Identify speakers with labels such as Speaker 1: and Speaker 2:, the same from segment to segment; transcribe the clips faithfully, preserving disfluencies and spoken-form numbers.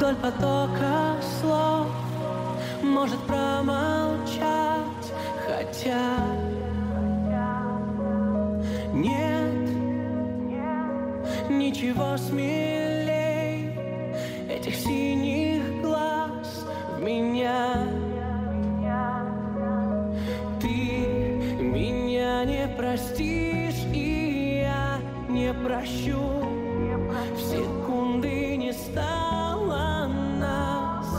Speaker 1: вдоль потока слов может промолчать, хотя нет ничего смелей этих синих глаз в меня. Ты меня не простишь, и я не прощу. В секунды не стало нас.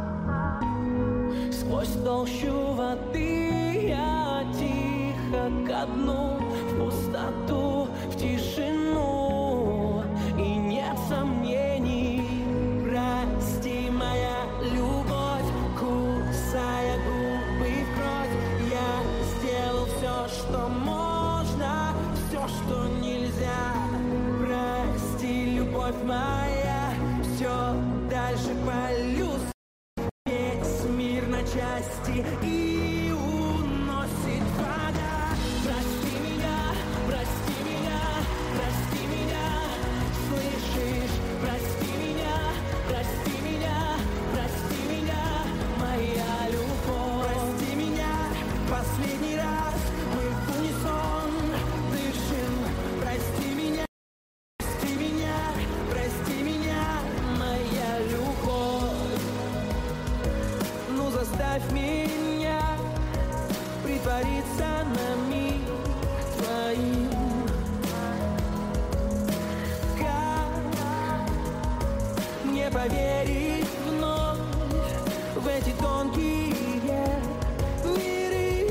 Speaker 1: Сквозь толщу воды я тихо ко дну, в пустоту, в тишину. И нет сомнений. Прости, моя любовь, кусая губы в кровь, я сделал все, что можно, все, что нельзя. Прости, любовь моя, все дальше полюс. Весь мир на части и уносит вода. Прости меня, прости меня, прости меня, слышишь? Прости меня, прости меня, прости меня, моя любовь. Прости меня, последний раз мы в унисон дышим. Прости меня, прости меня, прости меня, моя любовь. Ну заставь меня притвориться на миг твоим. Как мне поверить вновь в эти тонкие миры?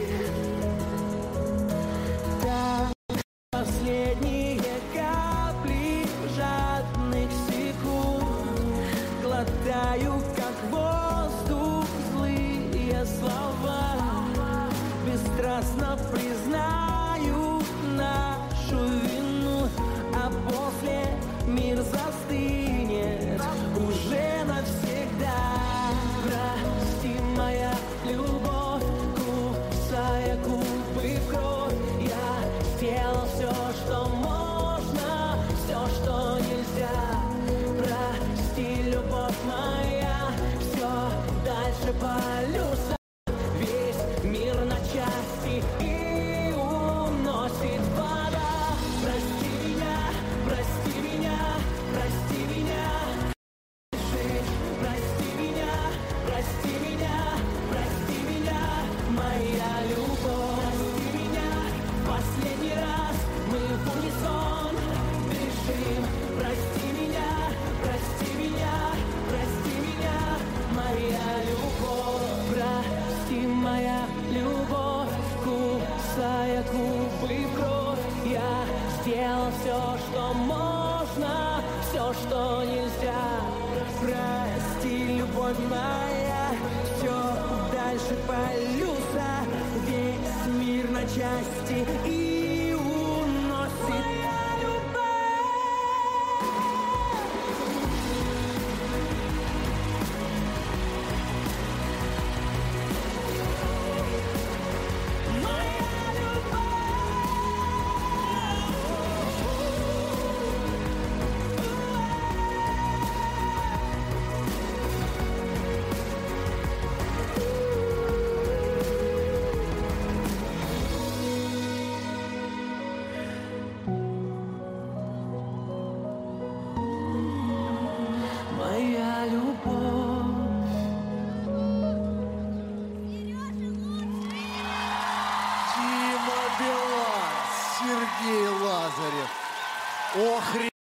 Speaker 1: Так последние капли жадных секунд глотаю, как воздух, злые слова. Бесстрастно признаю нашу вину, а после мир застынет уже навсегда. Прости, моя любовь, кусая губы в кровь, я сделал все, что можно, все, что нельзя. Прости, любовь моя, все дальше полюса. Весь мир на части и уносит вода. Прости меня, прости меня, прости меня. Прости меня, прости меня, прости меня, моя любовь. Прости меня, последний раз мы в унисон дышим. Прости меня, прости меня, прости меня, моя любовь. Прости, моя любовь, кусая губы в кровь, я сделал все, что можно, все, что нельзя. Прости, любовь моя, все дальше полюса. Весь мир на части и уносит моя любовь. Моя любовь. Моя любовь.
Speaker 2: Дима Билан, Сергей Лазарев. Ох,